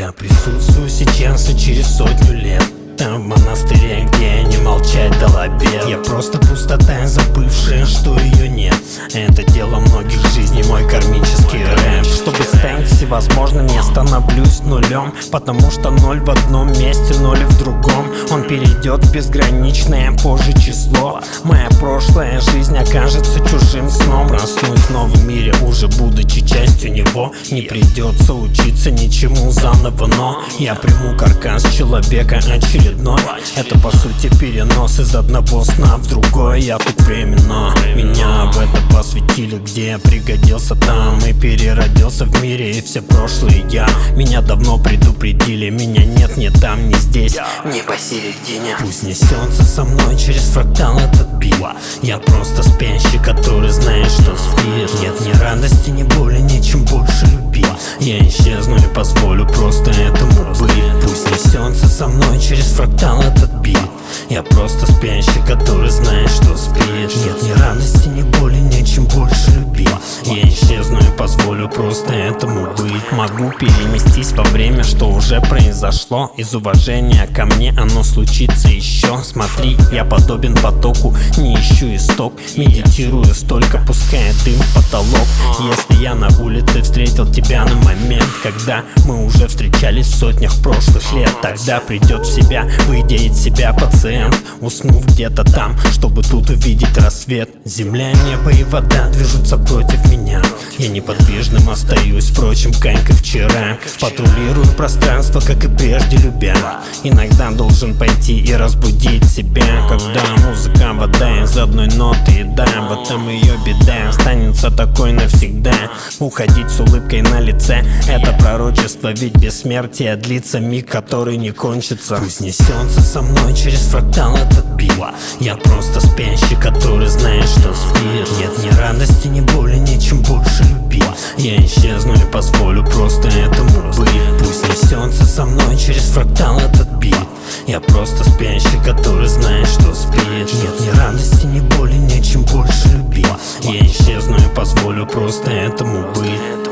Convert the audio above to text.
Я присутствую сейчас и через 100 лет. Там в монастыре, где не молчать дал обед. Я просто пустота, забывшая, что ее нет. Это дело многих жизней, мой кармический рэп. Чтобы стать всевозможным, я становлюсь нулем, потому что ноль в одном месте, ноль в другом. Он перейдет в безграничное позже число. Моя прошлая жизнь окажется чужим сном. Проснусь в новом мире, уже будучи частью него. Не придется учиться ничему заново, но я приму каркас человека очередной. Это по сути перенос из одного сна в другой. Я тут временно, меня в это посвятили, где я пригодился там и переродился в мире. И все прошлые я, меня давно предупредили. Меня нет ни там, ни здесь, ни посередине. Пусть несется со мной через фрактал этот бит. Я просто спящий, который знает, что спит. Нет ни радости, ни боли, нечем больше любить. Я исчезну и позволю просто этому быть. Пусть несется со мной через фрактал этот бит. Я просто спящий, который знает, что спит. Нет ни радости, ни боли, нечем больше любить. Я исчезну и позволю просто этому быть. Могу перенестись во время, что уже произошло. Из уважения ко мне оно случится еще. Смотри, я подобен потоку, не ищу исток. Медитирую столько, пуская дым в потолок. Если я на улице встретил тебя на момент, когда мы уже встречались в сотнях прошлых лет, тогда придет в себя, выйдя из себя пациент, уснув где-то там, чтобы тут увидеть рассвет. Земля, небо и вода движутся против меня. Я неподвижным остаюсь, впрочем, как и вчера. Патрулирую пространство, как и прежде, любя. Иногда должен пойти и разбудить себя. Когда музыка, вода из одной ноты, и да, в этом ее беда. Останется такой навсегда. Уходить с улыбкой на лице — это пророчество, ведь бессмертие длится миг, который не кончится. Пусть несется со мной через фрактал этот бит. Я просто спящий, который знает, что спит. Нет ни радости, ни боли, нечем больше любить. Я исчезну и позволю просто этому быть. Пусть несется со мной через фрактал этот бит. Я просто спящий, который знает, что спит. Нет ни радости, ни боли, нечем больше любить. Я исчезну и позволю просто этому быть.